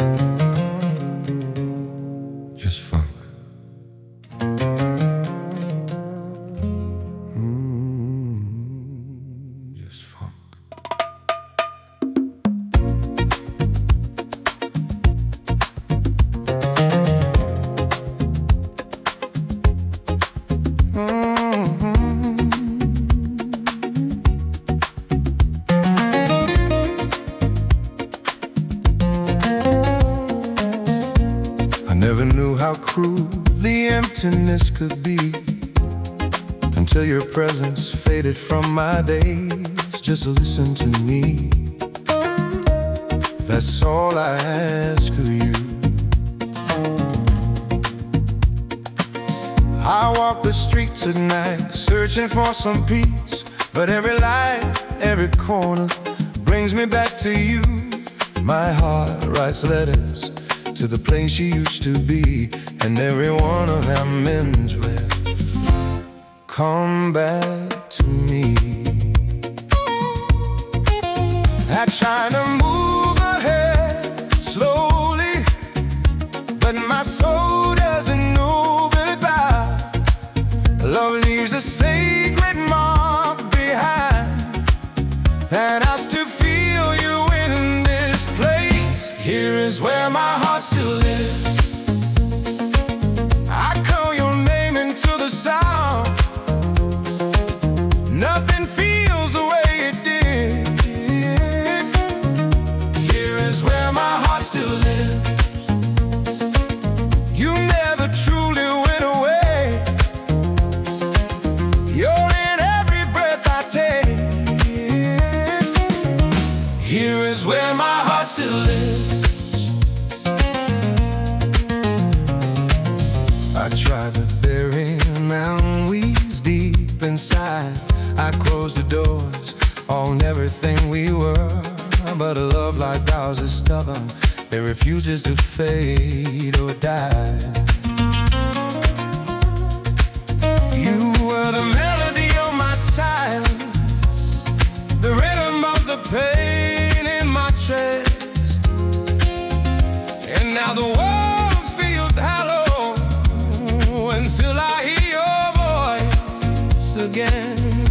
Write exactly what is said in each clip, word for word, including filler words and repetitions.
Just funk. Mm, just funk. I never knew how cruel the emptiness could be until your presence faded from my days. Just listen to me, that's all I ask of you. I walk the streets at night searching for some peace, but every light, every corner brings me back to you. My heart writes letters to the place you used to be, and every one of them ends with come back to me. I try to move ahead slowly, but my soul doesn't know goodbye. Love leaves a sacred mark behind, and I still feel you in this place. Here is where my heart still lives. I call your name into the sound. Nothing feels the way it did. Here is where my heart still lives. You never truly went away. You're in every breath I take. Here is where my heart still lives. I tried to bury memories deep inside. I closed the doors on everything we were, but a love like ours is stubborn. It refuses to fade or die. You were the melody of my silence, the rhythm of the pain in my chest, and now the world feels hollow until I hear your voice again.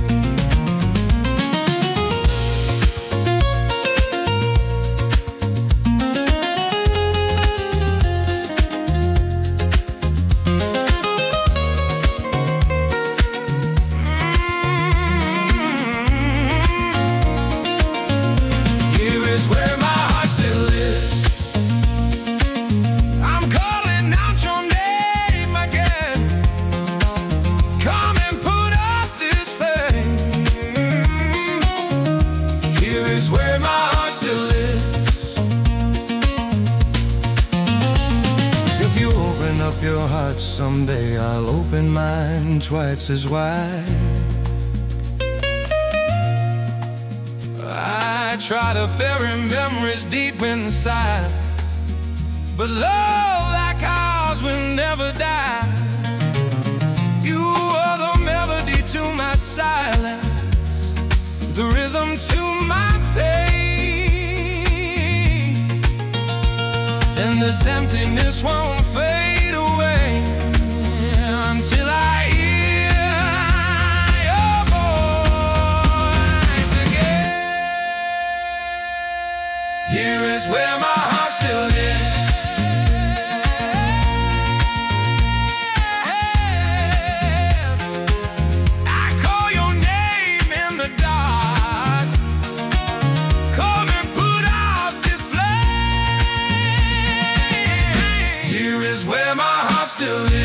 Up your heart someday, I'll open mine twice as wide. I try to bury memories deep inside, but love like ours will never die. You are the melody to my silence, the rhythm to my pain, and this emptiness won't fade away until I hear your voice again. Here is where my heart still lives. I call your name in the dark. Come and put out this flame. Here is where my heart still lives.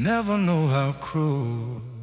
never know how cruel